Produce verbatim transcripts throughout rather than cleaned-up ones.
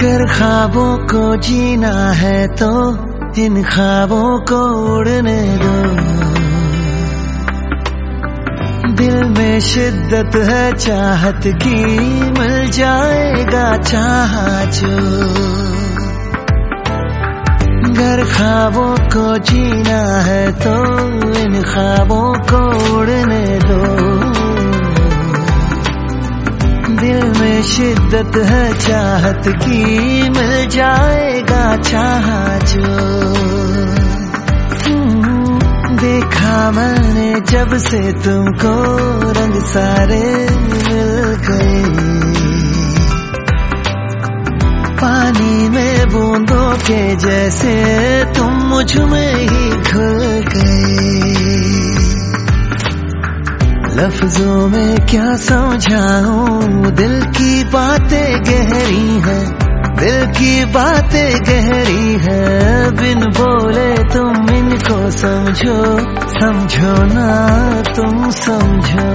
अगर ख्वाबों को जीना है तो इन ख्वाबों को उड़ने दो। दिल में शिद्दत है चाहत की, मिल जाएगा चाहा जो। अगर ख्वाबों को जीना है तो इन ख्वाबों को उड़ने दो। दिल में शिद्दत है चाहत की, मिल जाएगा चाहा जो। देखा मैंने जब से तुमको, रंग सारे मिल गए। पानी में बूंदों के जैसे तुम मुझ में ही घुल गए। लफ्जों में क्या समझाऊं, दिल की बातें गहरी है, दिल की बातें गहरी है। बिन बोले तुम इनको समझो, समझो ना तुम समझो।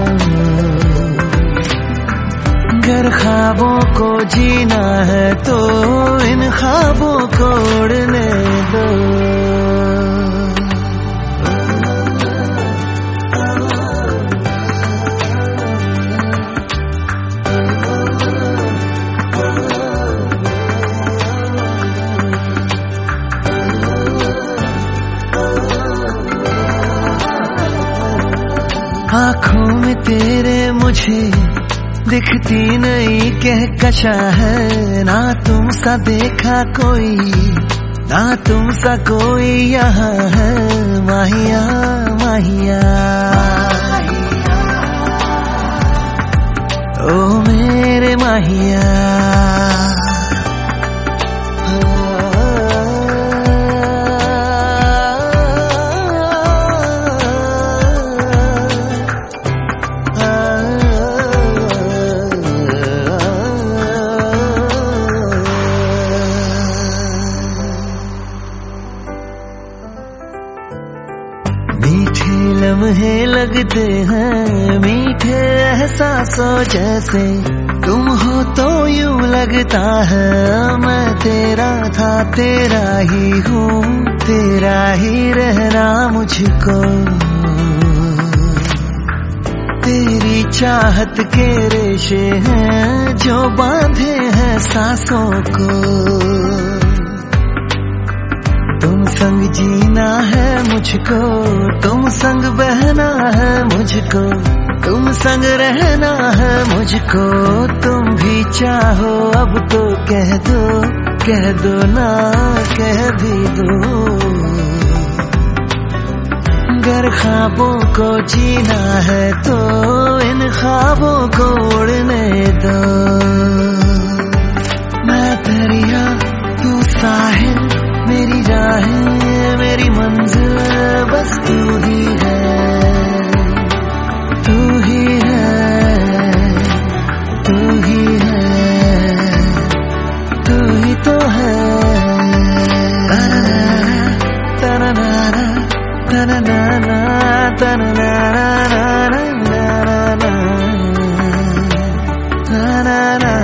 अगर ख्वाबों को जीना है तो इन ख्वाबों को उड़ने दो। आँखों में तेरे मुझे दिखती नहीं कहकशा है। ना तुम सा देखा कोई, ना तुम सा कोई यहाँ है। माहिया माहिया ओ मेरे माहिया। मीठे लम्हे लगते हैं, मीठे एहसासों जैसे। तुम हो तो यूं लगता है मैं तेरा था, तेरा ही हूँ, तेरा ही रहना मुझको। तेरी चाहत के रेशे हैं जो बांधे हैं सांसों को। तुम संग जीना है मुझको, तुम संग बहना है मुझको, तुम संग रहना है मुझको। तुम भी चाहो अब तो कह दो, कह दो ना कह भी दो। अगर ख्वाबों को जीना है तो इन ख्वाबों को उड़ने दो। मैं दरिया तू साहिल, मेरी राहें मेरी मंजिल बस तू ही है, तू ही है, तू ही है, तू ही तो है। तना नाना तना नाना तना नाना नाना नाना नाना।